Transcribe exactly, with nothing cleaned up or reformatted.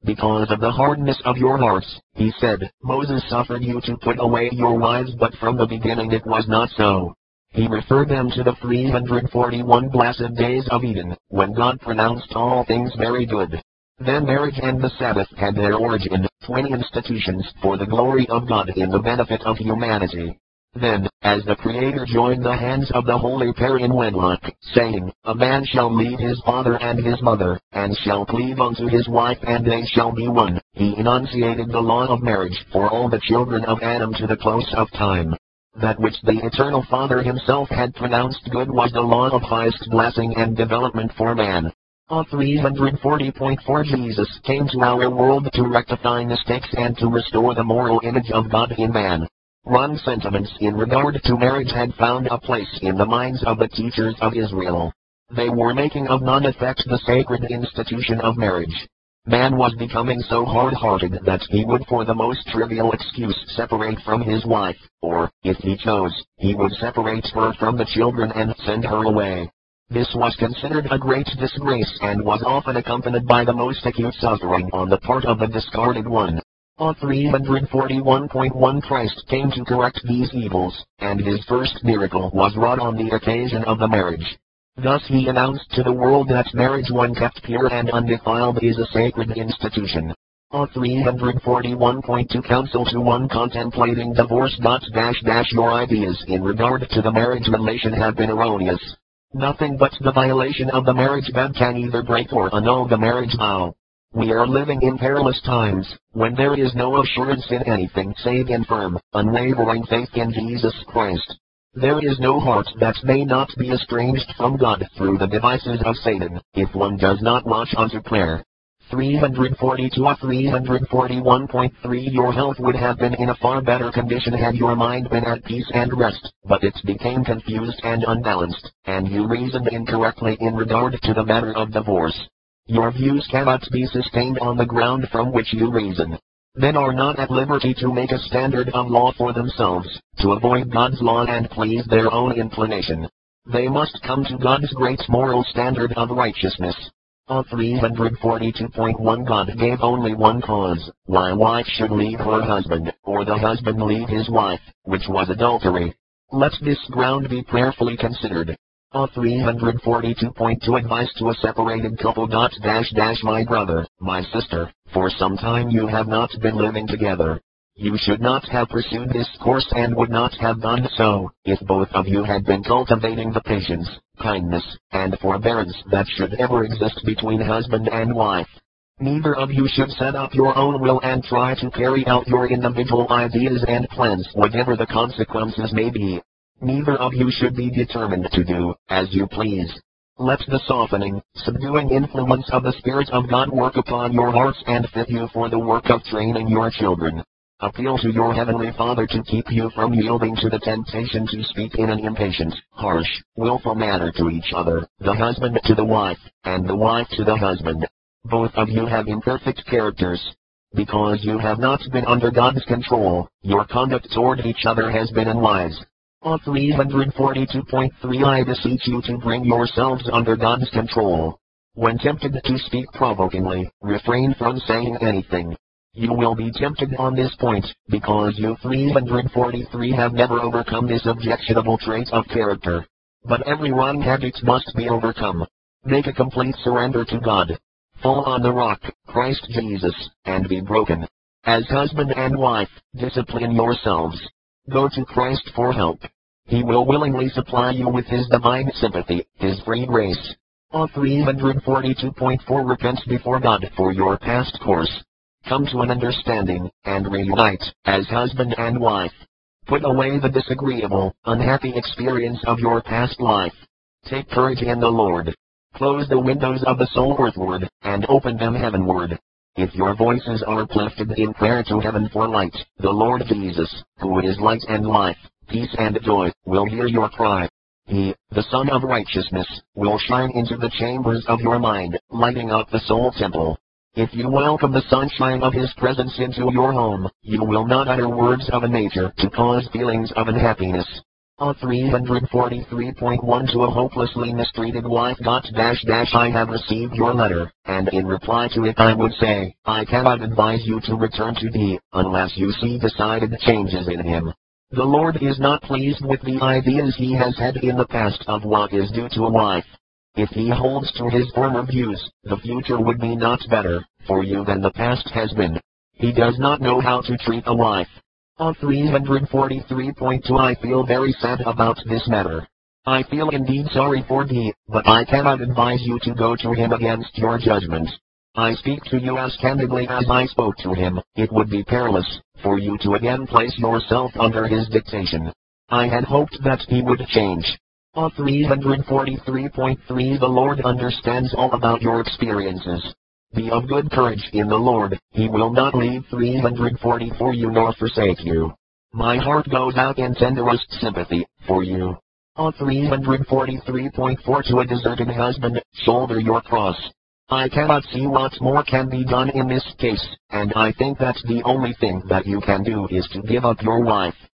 because of the hardness of your hearts, he said, Moses suffered you to put away your wives, but from the beginning it was not so. He referred them to the three hundred forty-one blessed days of Eden, when God pronounced all things very good. Then marriage and the Sabbath had their origin, twin institutions for the glory of God in the benefit of humanity. Then, as the Creator joined the hands of the holy pair in wedlock, saying, A man shall leave his father and his mother, and shall cleave unto his wife, and they shall be one, he enunciated the law of marriage for all the children of Adam to the close of time. That which the Eternal Father himself had pronounced good was the law of highest blessing and development for man. On three forty point four Jesus came to our world to rectify mistakes and to restore the moral image of God in man. Wrong sentiments in regard to marriage had found a place in the minds of the teachers of Israel. They were making of non-effect the sacred institution of marriage. Man was becoming so hard-hearted that he would for the most trivial excuse separate from his wife, or, if he chose, he would separate her from the children and send her away. This was considered a great disgrace and was often accompanied by the most acute suffering on the part of the discarded one. On three forty-one point one Christ came to correct these evils, and his first miracle was wrought on the occasion of the marriage. Thus he announced to the world that marriage when kept pure and undefiled is a sacred institution. On three forty-one point two Counsel to one contemplating divorce. Dash dash Your ideas in regard to the marriage relation have been erroneous. Nothing but the violation of the marriage bed can either break or annul the marriage vow. We are living in perilous times, when there is no assurance in anything save in firm, unwavering faith in Jesus Christ. There is no heart that may not be estranged from God through the devices of Satan, if one does not watch unto prayer. three forty-two or three forty-one point three Your health would have been in a far better condition had your mind been at peace and rest, but it became confused and unbalanced, and you reasoned incorrectly in regard to the matter of divorce. Your views cannot be sustained on the ground from which you reason. Men are not at liberty to make a standard of law for themselves, to avoid God's law and please their own inclination. They must come to God's great moral standard of righteousness. On three forty-two point one God gave only one cause, why wife should leave her husband, or the husband leave his wife, which was adultery. Let this ground be prayerfully considered. On three forty-two point two Advice to a separated couple. Dash dash My brother, my sister, for some time you have not been living together. You should not have pursued this course and would not have done so, if both of you had been cultivating the patience, kindness, and forbearance that should ever exist between husband and wife. Neither of you should set up your own will and try to carry out your individual ideas and plans whatever the consequences may be. Neither of you should be determined to do as you please. Let the softening, subduing influence of the Spirit of God work upon your hearts and fit you for the work of training your children. Appeal to your Heavenly Father to keep you from yielding to the temptation to speak in an impatient, harsh, willful manner to each other, the husband to the wife, and the wife to the husband. Both of you have imperfect characters. Because you have not been under God's control, your conduct toward each other has been unwise. On three forty-two point three I beseech you to bring yourselves under God's control. When tempted to speak provokingly, refrain from saying anything. You will be tempted on this point, because you three forty-three have never overcome this objectionable trait of character. But every wrong habit must be overcome. Make a complete surrender to God. Fall on the rock, Christ Jesus, and be broken. As husband and wife, discipline yourselves. Go to Christ for help. He will willingly supply you with His divine sympathy, His free grace. On three forty-two point four Repent before God for your past course. Come to an understanding, and reunite, as husband and wife. Put away the disagreeable, unhappy experience of your past life. Take courage in the Lord. Close the windows of the soul earthward, and open them heavenward. If your voices are uplifted in prayer to heaven for light, the Lord Jesus, who is light and life, peace and joy, will hear your cry. He, the Sun of Righteousness, will shine into the chambers of your mind, lighting up the soul temple. If you welcome the sunshine of His presence into your home, you will not utter words of a nature to cause feelings of unhappiness. A three forty-three point one To a hopelessly mistreated wife. Dash dash I have received your letter, and in reply to it I would say, I cannot advise you to return to D, unless you see decided changes in him. The Lord is not pleased with the ideas he has had in the past of what is due to a wife. If he holds to his former views, the future would be not better for you than the past has been. He does not know how to treat a wife. A three forty-three point two I feel very sad about this matter. I feel indeed sorry for D, but I cannot advise you to go to him against your judgment. I speak to you as candidly as I spoke to him. It would be perilous for you to again place yourself under his dictation. I had hoped that he would change. A three forty-three point three The Lord understands all about your experiences. Be of good courage in the Lord, he will not leave. three forty-four You nor forsake you. My heart goes out in tenderest sympathy for you. A three forty-three point four To a deserted husband, shoulder your cross. I cannot see what more can be done in this case, and I think that the only thing that you can do is to give up your wife.